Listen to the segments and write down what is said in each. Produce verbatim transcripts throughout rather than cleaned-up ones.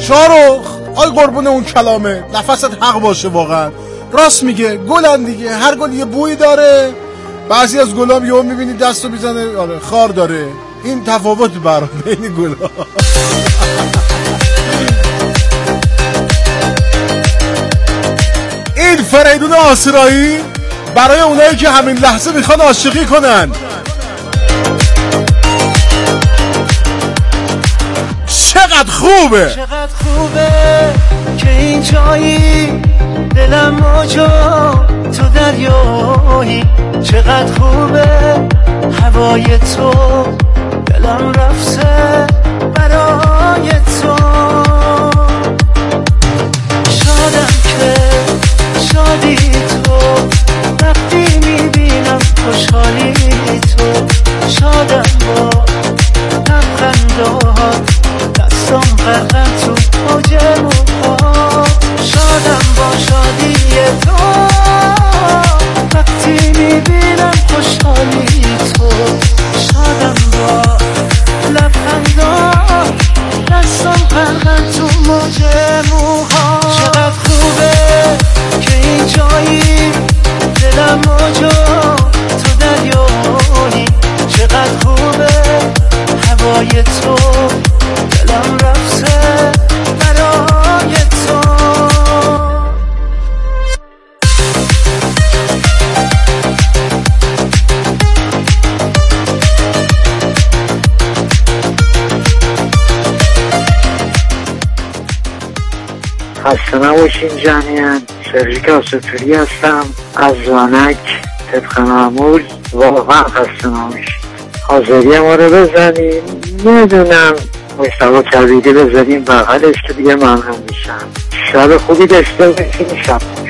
شارخ آی قربون اون کلامه، نفست حق باشه واقعا، راست میگه، گلن دیگه، هر گل یه بوی داره، بعضی از گلام یهو میبینی دستو میزنه آره خار داره، این تفاوت برام بین گلا. این فریدون آسرایی برای اونایی که همین لحظه میخوان عاشقی کنن. چقدر خوبه، چقدر خوبه که این جایی، دلم موجا تو دریایی، چقدر خوبه هوای تو، دلم رفته برای تو. شادم که شادی تو، وقتی میبینم خوشحالی تو، شادم با لبخندات، دستم غرقم تو موج موها، شادم با شادی تو، وقتی میبینم خوشحالی تو، شادم با لبخندات، دستم غرقم تو موج موها. چقدر خوبه که این جایی، دلم موجا تو دریایی، چقدر خوبه هوای تو، دلم رفته برای تو. خسته نباشین جمعیان، سرژیک آسفری هستم از زانک طبق معمول. واقعا خسته نباشین، حاضری ما رو بزنیم، میدونم مصطفی کبیری بزنیم بغلش که دیگه ممنون میشم. شب خوبی داشته باشین، شب خوش.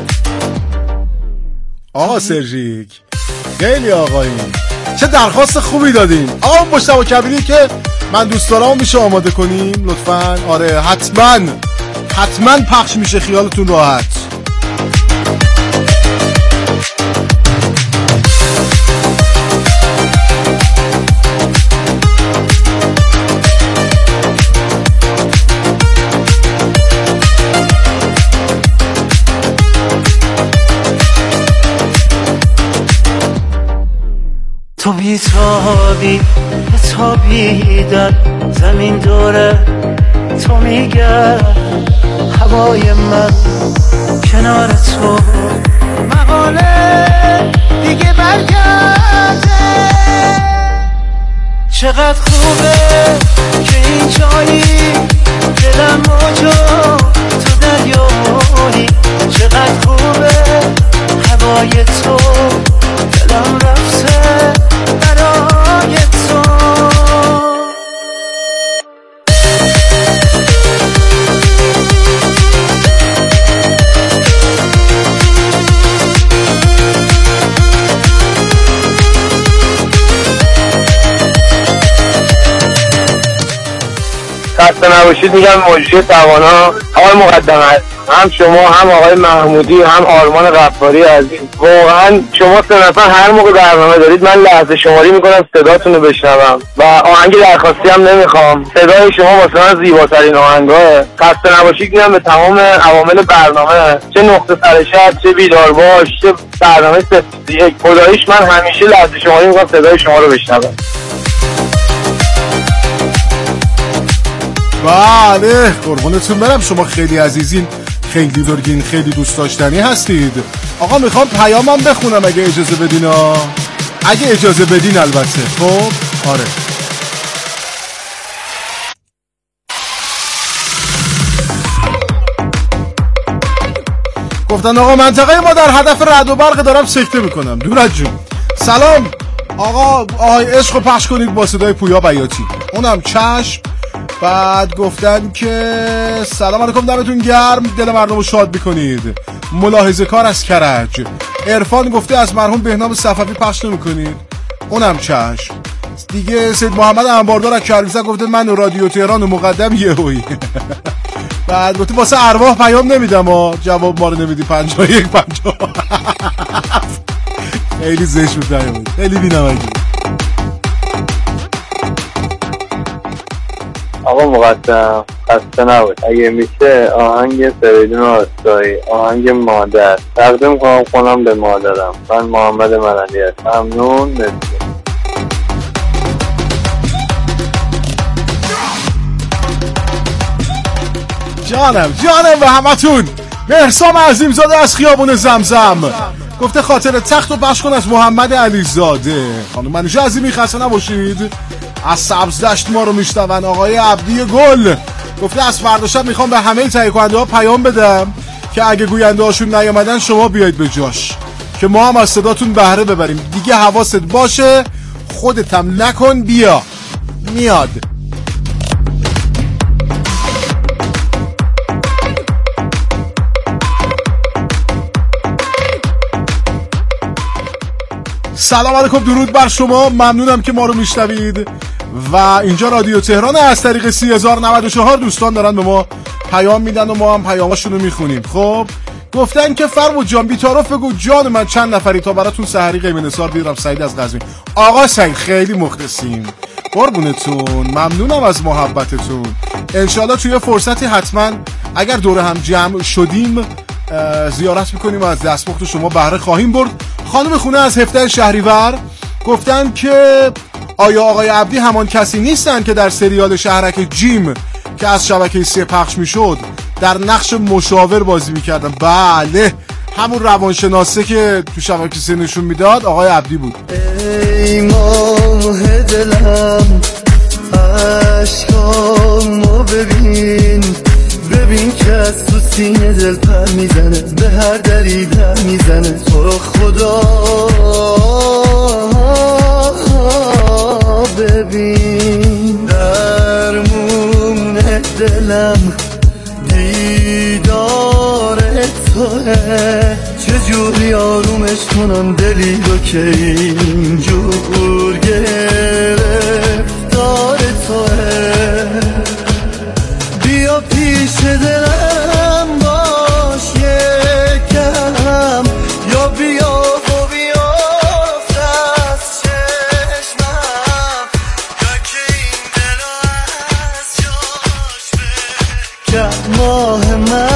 آقا سرژیک خیلی آقاییم، چه درخواست خوبی دادین. آقا مصطفی کبیری که من دوست دارم میشه آماده کنیم لطفاً؟ آره حتما حتما پخش میشه، خیالتون راحت. تو بیتابی بتابیدن زمین دوره، تو میگرد هوای من کنار تو، مقاله دیگه برگرده. چقدر خوبه که این جایی، دلم موجا تو دریایی، چقدر خوبه هوای تو، دلم رفته برای تو. خسته نباشید میگم مجری توانا. آقای مقدم هم شما هم آقای محمودی هم آرمان غفاری عزیز، واقعا شما سه نفر هر موقع برنامه دارید من لحظه شماری میکنم صداتون رو بشنوم و آهنگ درخواستی هم نمیخوام. صدای شما واسه من زیباترین آهنگاه. خسته نباشید میگم به تمام عوامل برنامه، چه نقطه سر شب، چه بیدار باش، چه برنامه سفید یک. خداییش من همیشه لحظه شماری میکنم صدای شما رو بشنوم. بله قربونتون برم، شما خیلی عزیزین، خیلی درگین، خیلی دوست داشتنی هستید. آقا میخوام پیامم بخونم اگه اجازه بدین ها. اگه اجازه بدین البته. خب آره گفتن آقا منطقه ما در هدف رعد و برق دارم سکته میکنم. دورت جون سلام آقا، آهای عشق رو پخش کنید با صدای پویا بیاتی. اونم چشم. بعد گفتن که سلام علیکم، دمتون گرم، دل مردم رو شاد میکنید. ملاحظه کار از کرج. عرفان گفته از مرحوم بهنام صفوی پخش نمیکنید. اونم چشم دیگه. سید محمد انباردار از کلوسه گفته من رادیو تهران و مقدم یهویی. بعد گفته واسه ارواح پیام نمیدم ها، جواب ما رو نمیدی. پنجاه یک پنجاه. خیلی زشت بود پیام، خیلی بی‌نمکی. آقا مقدم خسته نبود. اگه میشه آهنگ فریدون آسایی، آهنگ مادر تقدیم کنم کنم به مادرم. من محمد ملنی هستم. ممنون. مرسی. جانم جانم و همتون. مهرسام عظیمزاده از خیابون زمزم گفته خاطر تخت و پخش کن از محمد علیزاده. خانم منوشه عظیمی خسته نباشید. از سبزدشت ما رو میشنون. آقای عبدی گل گفته از فردا شب میخوام به همه تهیه کننده ها پیام بدم که اگه گوینده هاشون نیامدن شما بیاید به جاش که ما هم از صداتون بهره ببریم. دیگه حواست باشه، خودتم نکن، بیا. میاد. سلام علیکم، درود بر شما. ممنونم که ما رو میشنوید و اینجا رادیو تهران. از طریق سی هزار و نود و چهار دوستان دارن به ما پیام میدن و ما هم پیاماشون رو میخونیم. خب گفتن که فرمود جان بی‌تعارف بگو جان من چند نفری تا براتون سحری قیمه نثار بیارم. سعید از قزوین. آقا سعید خیلی مخلصیم، قربونتون، ممنونم از محبتتون. انشالله توی فرصتی حتما اگر دور هم جمع شدیم زیارت میکنیم و از دستمخت شما بهره خواهیم برد. خانم خونه از هفده شهریور گفتن که آیا آقای عبدی همان کسی نیستن که در سریال شهرک جیم که از شبکه سه پخش میشد در نقش مشاور بازی میکردن؟ بله، همون روانشناسه که تو شبکه سه نشون میداد آقای عبدی بود. ای ماه دلم عشقامو ببین، ببین که از تو سینه دل پر میزنه، به هر دری در میزنه. تو رو خدا ببین، درمون دلم دیدار توه، چجوری آرومش کنم دلی رو که اینجور گرفتار توه. بیا پیش دلم باش یکم، یا بیا و بیافت از چشمم، یا که این دل از جاش بکن. ماه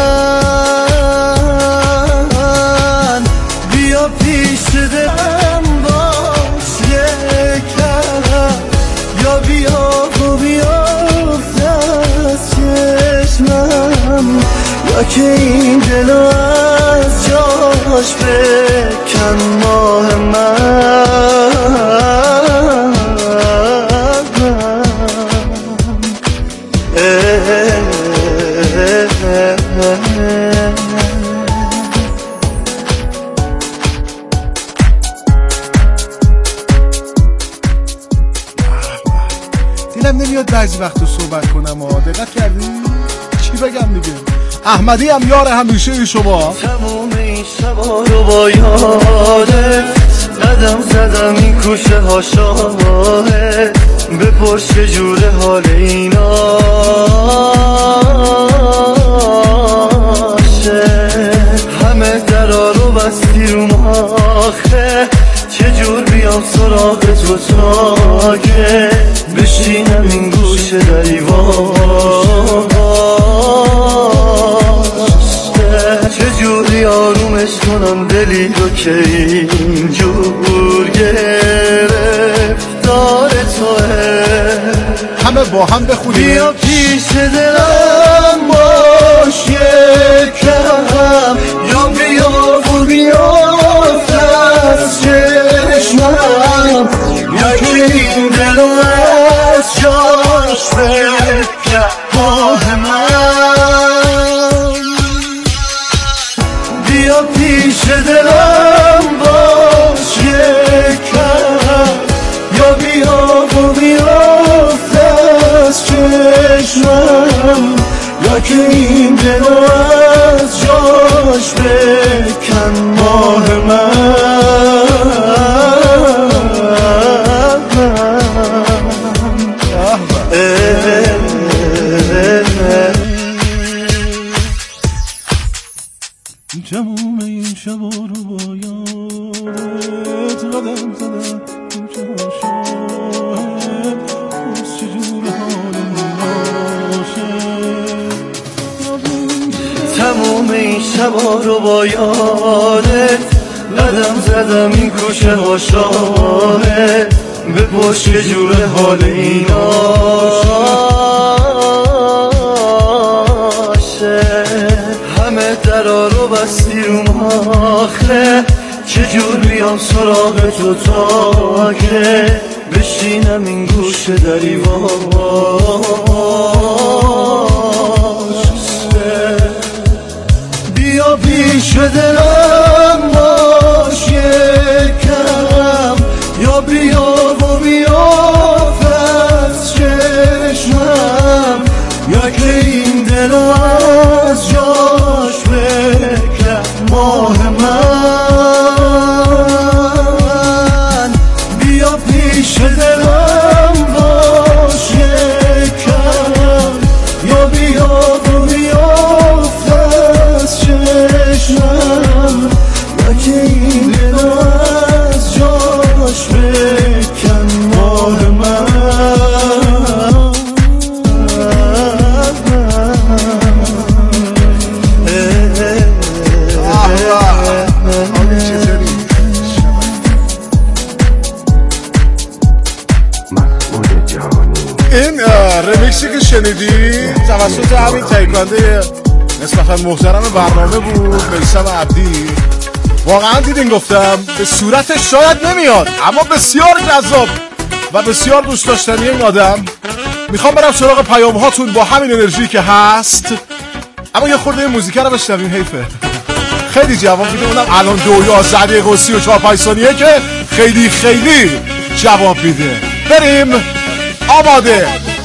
من بیا پیش دلم باش یکم، یا بیا و بیافت از چشمم، یا که این دل از جاش بکن. ماه من دیلم نمیاد بعضی وقت رو صحبت کنم و دقت کردی؟ چی بگم دیگه؟ احمدی هم یار همیشه شما. تموم این شبا رو با یادت قدم زدم این کوشه ها شاهد، بپرس چجوره حال ایناشه، همه درا رو بستی رو ماخه، چجور بیام سراغ تو تا که بشینم این گوشه دیوار، چجوری آرومش کنم دلی رو که اینجور گرفتار توه. همه با هم بخونیم. بیا پیش دلم باش یکم، یا بیا و بیافت از چشمم، یا که این دل از جاش بکن. ماه من بیا پیش دلم باش یکم، یا بیا و بیافت از چشمم، یا که این دل از جاش بکن. ماه تموم این شبا رو با یادت قدم زدم کوچه ها شاهد، پرس چجور حال شبا رو با یادت قدم زدم این کوچه ها شاهد بپرس که جور حال ایناشه همه درا رو بستی رو آخه چجور بیام سراغ تو تا که بشینم این گوشه دریواشه بیا پیش دلم باش یکم یا بیا و بیاف از چشمم یا که این دل از جاش بکن ماه من بیا پیش دلم باش یکم یا بیا و بیاف از چشمم یا که این دل از جاش بکن ماه من این رمیکسی که شنیدی توسط همین تایکانده نسبتا محترم برنامه بود میثم عبدی. واقعا دیدین گفتم به صورتش شاید نمیاد اما بسیار جذاب و بسیار دوست داشتنی این آدم. میخوام برم سراغ پیام هاتون با همین انرژی که هست، اما یه خورده موزیک رو بشنویم. حیفه خیلی جواب میده، اونم الان دو یازده دقیقه و سی و چهار پنج ثانیه که خیلی خیلی جواب میده. بریم آماده.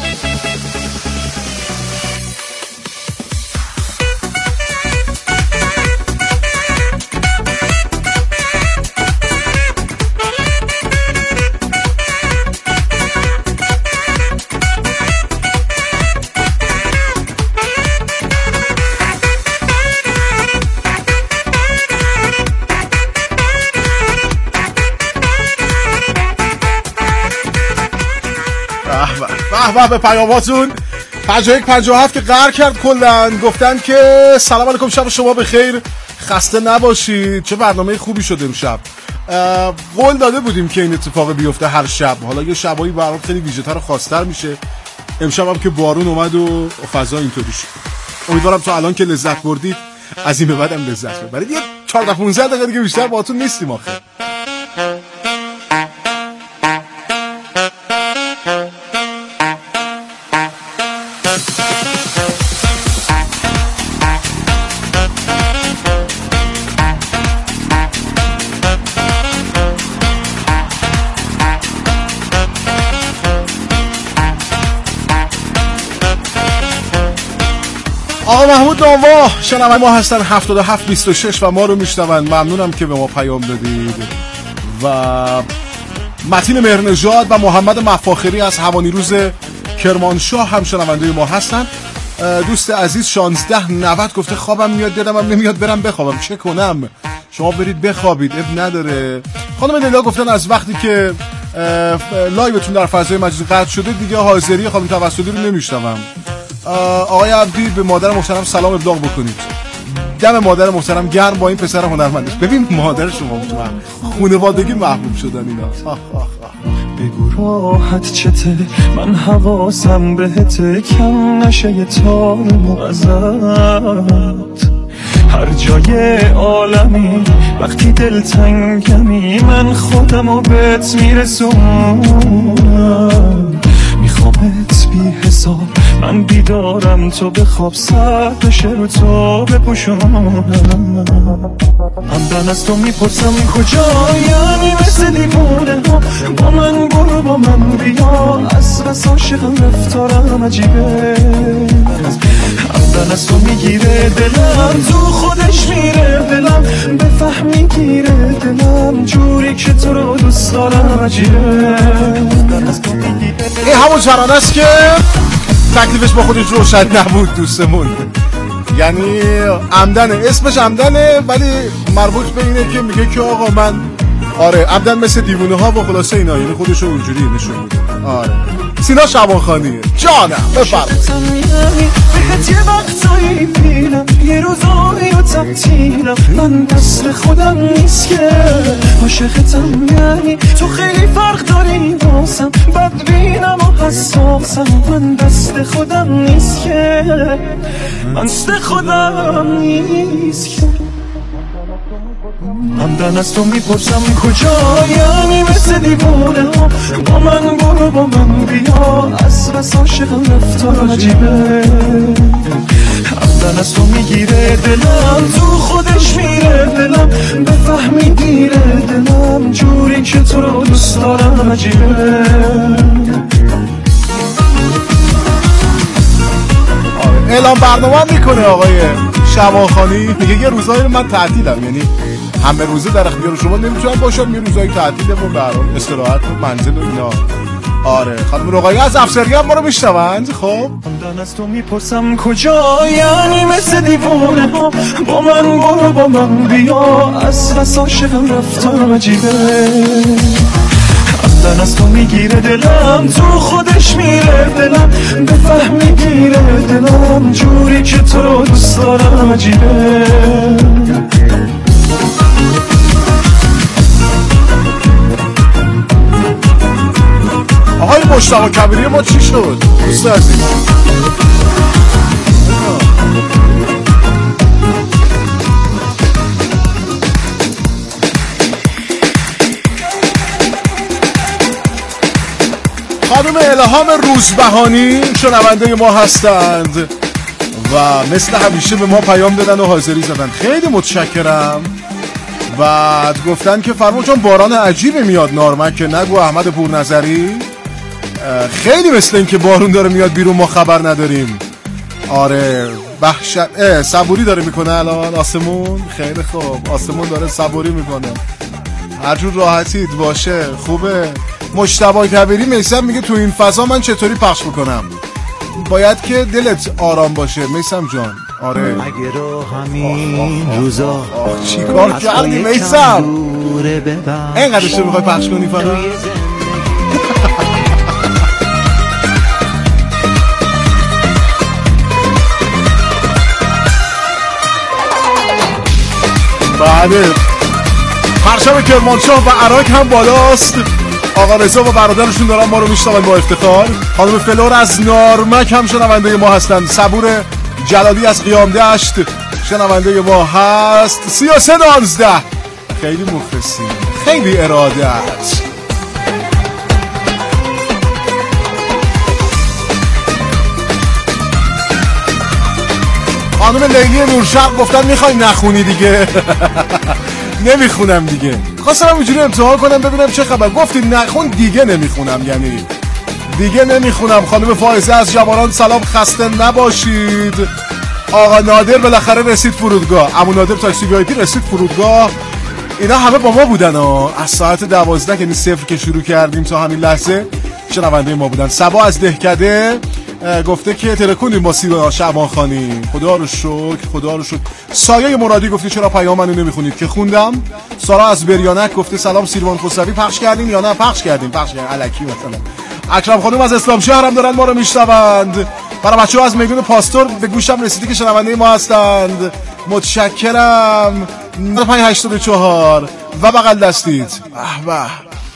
به به پیاماتون پنجاه و یک پنجاه و هفت که قهر کرد کلن. گفتن که سلام علیکم، شب شما بخیر، خسته نباشید. چه برنامه خوبی شد امشب. قول داده بودیم که این اتفاق بیفته هر شب. حالا یه شبایی برام خیلی ویژه‌تر و خاص‌تر میشه. امشب هم که بارون اومد و فضا اینطوری شد. امیدوارم تا الان که لذت بردید از این به بعدم لذت ببرید. یه چهارده پانزده دقیقه دیگه بیشتر باهاتون نیستیم آخه. آقا محمود نانوا شنونده ما هستن هفتاد و هفت بیست و شش و ما رو میشنون. ممنونم که به ما پیام دادید. و متین مهرنژاد و محمد مفاخری از هوانیروز کرمانشاه هم شنونده ما هستن. دوست عزیز شانزده نود گفته خوابم میاد، دلم هم نمیاد برم بخوابم، چه کنم؟ شما برید بخوابید، اب نداره. خانم لیلا گفتن از وقتی که لایوتون در فضای مجازی قطع شده دیگه حاضری خانم توسلی رو نمیشنوم. آقای عبدی به مادر محترم سلام ابلاغ بکنید. دم مادر محترم گرم با این پسر هنرمندش. ببین مادر شما میتونم خانوادگی محبوب شدن اینا. آخ آخ آخ. بگو راحت چته، من حواسم بهته، کم نشه یه تار ازت. هر جای عالمی وقتی دلتنگمی من خودمو بهت میرسونم. میخوامت بی حساب، من بیدارم تو بخواب، سر بشه رو تو بپوشونم. همدن از تو میپرسم کجایی، مثل دیوونه ها با من برو با من بیا، از بس عاشقم رفتارم عجیبه. همدن از تو میگیره دلم، تو خودش میره دلم، بفهمی گیره دلم، جوری که تو رو دوست دارم عجیبه. این همون ترانه است که تکلیفش با خودش روشن نبود دوستمون. یعنی عمدن، اسمش عمدنه ولی مربوط به اینه که میگه که آقا من آره عمدن مثل دیوونه ها و خلاصه اینا، یعنی خودش رو اونجوری نشون میده. آره سینا شبانخانی جانم بفرمایید. بهت یه وقتایی میرم یه روزایی و تعطیلم من دست خودم نیست که عاشقتم یعنی تو خیلی فرق داری واسم بدبینم و حساسم من دست خودم نیست که من دست خودم نیست که همدن از تو میپرسم کجا یعنی مثل دیوونه ها با من برو با من بیا از بس عاشقم رفتار عجیبه همدن از تو میگیره دلم تو خودش میره دلم بفهمی دیره دلم جوری که تو رو دوست دارم عجیبه. اعلام برنامه میکنه آقای شبانخانی میگه یه روزایی رو من تعطیلم یعنی همه روزه در اختیار شما نمیتونم باشم یه روزایی تعطیله و برام استراحت و منزل و اینا. آره خانم رقایی از افسری هم ما رو میشنوند. خب همدن از تو میپرسم کجا یعنی مثل دیوونه ها با من برو با من بیا از بس عاشقم رفتارم عجیبه همدن از تو میگیره دلم تو خودش میره دلم بفهمی گیره دلم جوری که تو رو دوست دارم عجیبه. آقای مشتاق کبیری ما چی شد؟ دوست عزیز خانم الهام روزبهانی شنونده ما هستند و مثل همیشه به ما پیام دادن و حاضری زدن. خیلی متشکرم. بعد گفتن که فرمود چون باران عجیبی میاد نارمک که نگو احمد پورنظری خیلی مثل این که بارون داره میاد بیرون ما خبر نداریم. آره وحشت صبوری داره میکنه الان آسمون. خیلی خوب آسمون داره صبوری میکنه هر جور راحتید باشه خوبه. مجتبی کبیری میثم میگه تو این فضا من چطوری پخش بکنم؟ باید که دلت آرام باشه میثم جان. آره اگه رو همین روزا چیکار کردی میثم؟ اینقدر چه میخوای پخش کنی فقط؟ بله پرچم کرمانشاه و عراق هم بالاست. آقا رضا و برادرشون دارن ما رو میشنون با افتخار. خانم فلور از نارمک هم شنونده ما هستند. صبور جلالی از قیام دشت شنونده ما هست. سی و سه دانزده خیلی مخلصی خیلی ارادت. خانم لیلی نورشرق گفتن میخوای نخونی دیگه. نمیخونم دیگه. خواستم اینجوری امتحان کنم ببینم چه خبر. گفتی نخون دیگه نمیخونم یعنی دیگه نمیخونم. خانم فائزه از جوانان سلام خسته نباشید. آقا نادر بالاخره رسید فرودگاه. عمو نادر تاکسی وی آی پی رسید فرودگاه. اینا همه با ما بودن ها. از ساعت دوازده یعنی صفر که شروع کردیم تا همین لحظه شنونده ما بودن. سبا از دهکده گفته که ترکونیم با سینا شبانخانی. خدا رو شکر خدا رو شکر. سایه مرادی گفته چرا پیام منو نمیخونید که خوندم. سارا از بریانک گفته سلام سیروان خسروی پخش کردیم یا نه؟ پخش کردیم پخش کردیم الکی مثلا. اکرم خانم از اسلام شهر هم دارن ما رو میشنوند. برای بچه‌ها از میدون پاستور به گوشم رسیدی که شنونده ما هستند. متشکرم. پنج هشتاد و چهار و بغل دستید. به به.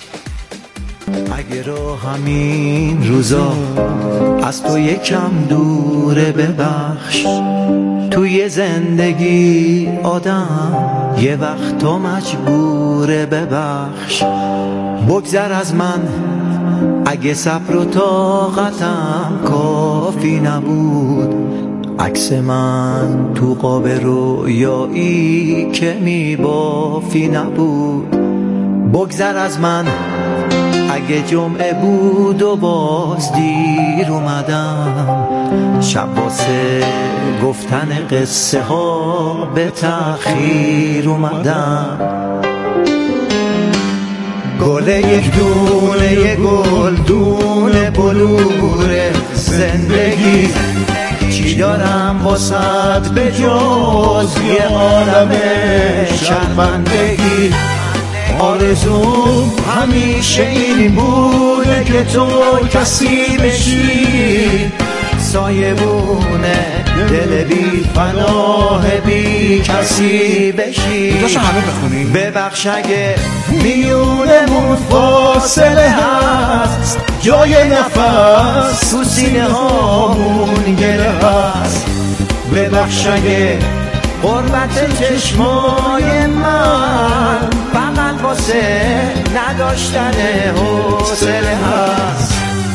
اگه رو همین روزا از تو یکم دوره ببخش. توی زندگی آدم یه وقت تو مجبوره ببخش. بگذر از من اگه صبر و طاقتم کافی نبود. عکس من تو قاب رویایی که میبافی نبود. بگذر از من اگه جمعه بود و باز دیر اومدم. شب واسه گفتن قصه ها به تأخیر اومدم. گل یک دونه گل دونه بلور زندگی. چی دارم واسد به جز یه عالم شرمندگی. آره آرزوم همیشه این بوده که تو کسی بشی، سایبونه دل بی پناه بی کسی بشی. اینجاشو همه بخونی. ببخش اگه میونمون فاصله هست، جای نفس تو سینه هامون گره هست. ببخش اگه غربت چشمای من فقط واسه نداشتن حوصله هست.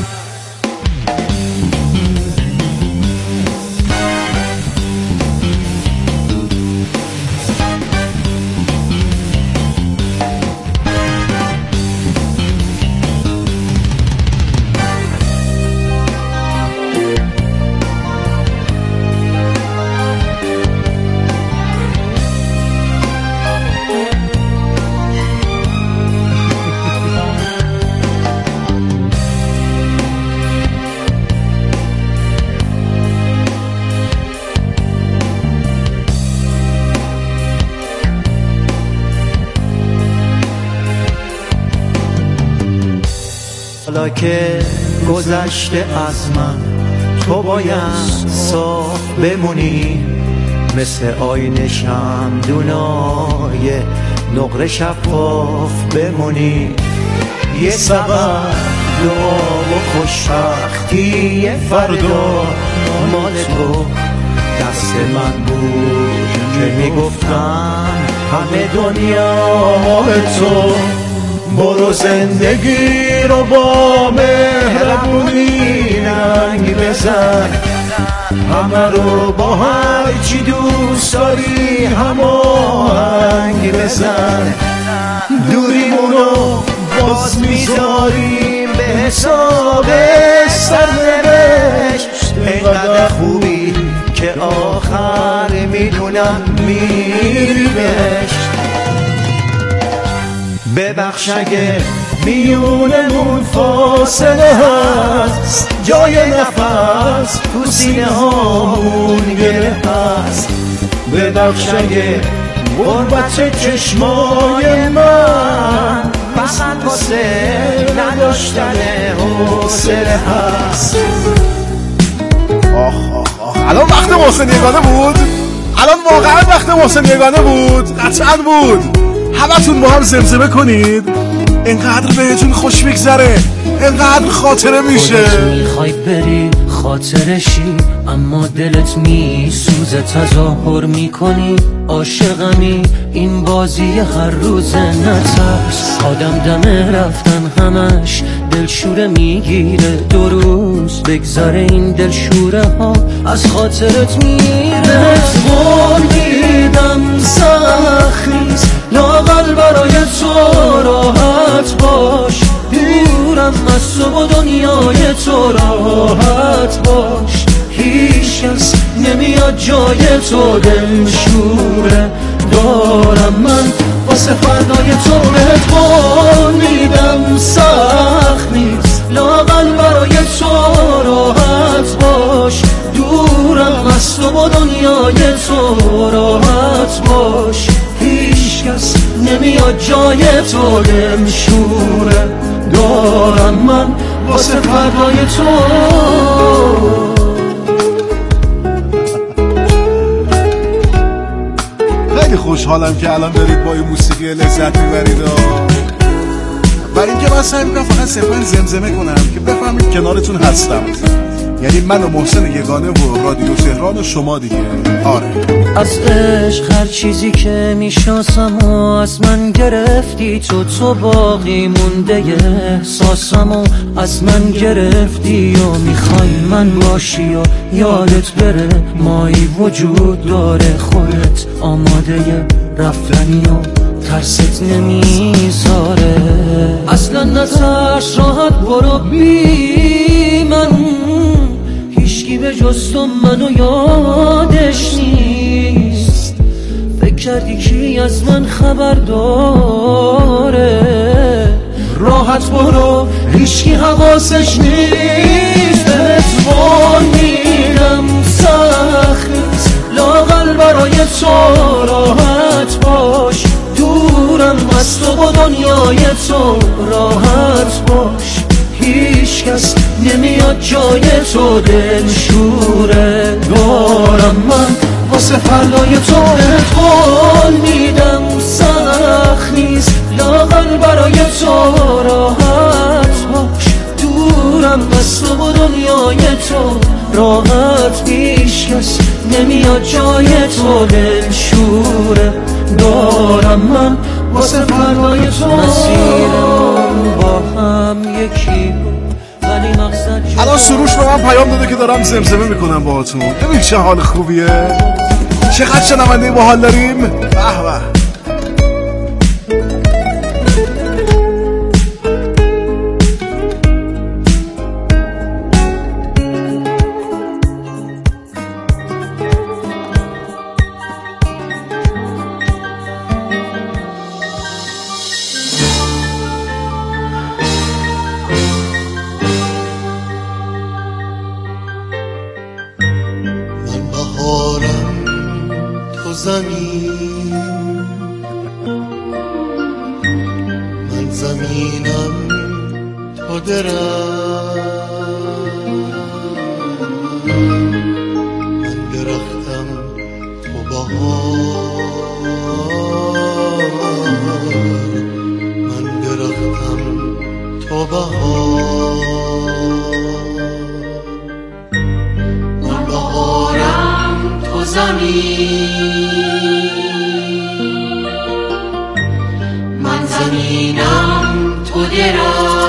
حالا که گذشته از من تو باید صاف بمونی، مثل آینه شمدونای نقره شفاف بمونی. یه سبب دعا و خوشبختی فردا مال تو دست من بود که میگفتم همه دنیا مال تو. برو زندگی رو با مهربونی رنگ بزن، همه رو با هر چی دوست داری هماهنگ بزن. دوریمونو باز میذاریم به حساب سرنوشت، اینقدر خوبی که آخر میدونم میری بهشت. ببخش اگه میونمون فاصله هست، جای نفس تو سینه هامون گره هست. ببخش اگه غربت چشمای من فقط واسه نداشتن حوصله هست. آخ آخ آخ الان وقت محسن یگانه بود، الان واقعا وقت محسن یگانه بود، قطعا بود. همتون با هم زمزمه کنید، اینقدر بهتون خوش میگذره، اینقدر خاطره میشه. خودت میخوای بری خاطرشی، اما دلت میسوزه تظاهر میکنی عاشقمی. این بازی هر روز نترس، آدم دمه رفتن همش دلشوره میگیره. دو روز بگذاره این دلشوره ها از خاطرت میره. قول میدم سخت نیست لااقل برای تو راحت باش، دورم از تو و دنیای تو راحت باش. هیچ کس نمیاد جای تو دلشوره دارم من واسه فردای تو. بهت قول میدم سخت نیست لااقل برای تو راحت باش، دورم از تو و دنیای تو راحت باش. هیچ کس نمیاد جای تو دلشوره دارم من واسه فردای تو. خیلی خوشحالم که الان دارید با این موسیقی لذت میبرید و اینکه من سعی میکنم فقط صرفا زمزمه کنم که بفهمید کنارتون هستم، یعنی من و محسن یگانه و رادیو تهران و شما دیگه. آره از عشق هر چیزی که میشناسم و از من گرفتی تو، تو باقی مونده احساسم و از من گرفتی و میخوای من باشی و یادت بره مایی وجود داره. خودت آماده رفتنی و ترست نمیذاره، اصلا نترس راحت برو بی من. هیچکی به جز تو منو یادش نیست، فکر کردی کی از من خبر داره. راحت برو هیچکی حواسش نیست. بهت قول میدم سخت نیست لااقل برای تو راحت باش، دورم دورم از تو با دنیای تو راحت باش، هیچ کس نمیاد جای تو دلشوره دارم من واسه فردای تو احتمال میدم سخت نیست لاغر برای تو راحت باش، دورم از تو با دنیای تو راحت هیچ کس نمیاد جای تو دلشوره دارم من واسه فردای تو. مسیرمون با هم یکی ولی مقصد الان سروش به من پیام داده که دارم زمزمه میکنم باهاتون. ببین چه حال خوبیه، چقدر شنونده باحال داریم. به به. زمین من زمینم تو درم، من درختم تو بهار، من درختم تو بهار، من بهارم تو زمین، زمینم تو درم،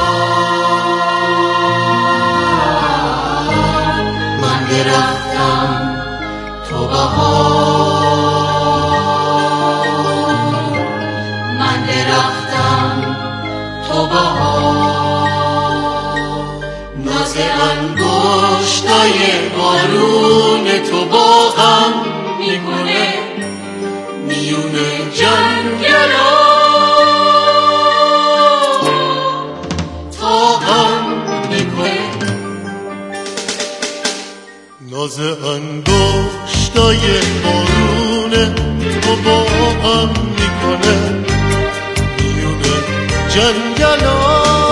من درختم تو بهار، من درختم تو بهار، ناز انگشتای بارون تو با هم میکنه میون جنگلا، ناز انگشتای بارون تو با هم میکنه میون جنگلا،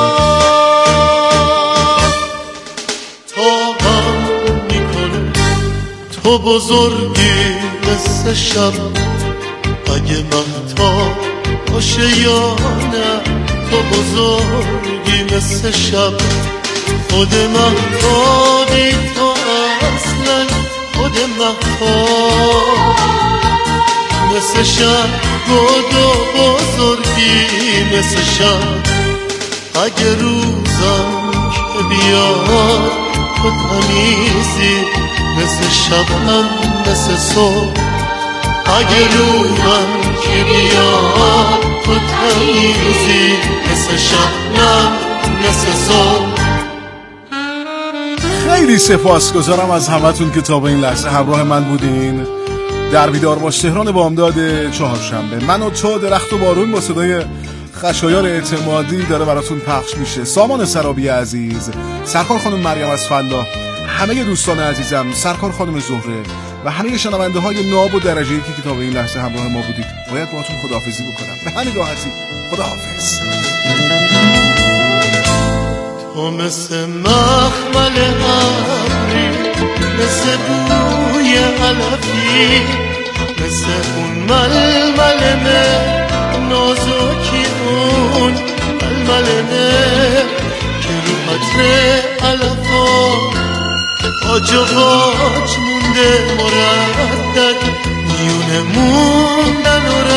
تا هم میکنه تو بزرگی مثل شب، اگه مهتاب باشه یا نه تو بزرگی مثل شب، خود مهتابی تو اصلا خود مهتاب مثل شب، گود و بزرگی مثل شب، اگه روزم که بیاد تو تمیزی مثل شب هم مثل صبح، اگه روزم که بیاد تو تمیزی مثل شب هم مثل صبح. خیلی سپاسگزارم از همتون که تا به این لحظه همراه من بودین در بیدار باش تهران بامداد چهارشنبه. من و تو درخت و بارون با صدای خشایار اعتمادی داره براتون پخش میشه. سامان سرابی عزیز، سرکار خانم مریم اصفالله، همه دوستان عزیزم، سرکار خانم زهره و همه شنونده های ناب و درجه یکی که تا به این لحظه همراه ما بودید، باید باهاتون خداحافظی بکنم. به همین راحتی خداحافظ. تو مثل مخمل ابری، مثل بوی علفی، مثل اون ململمه نازکی، اون ململمه که رو حتر علفا آج و باج مونده مردد، میونه موندن و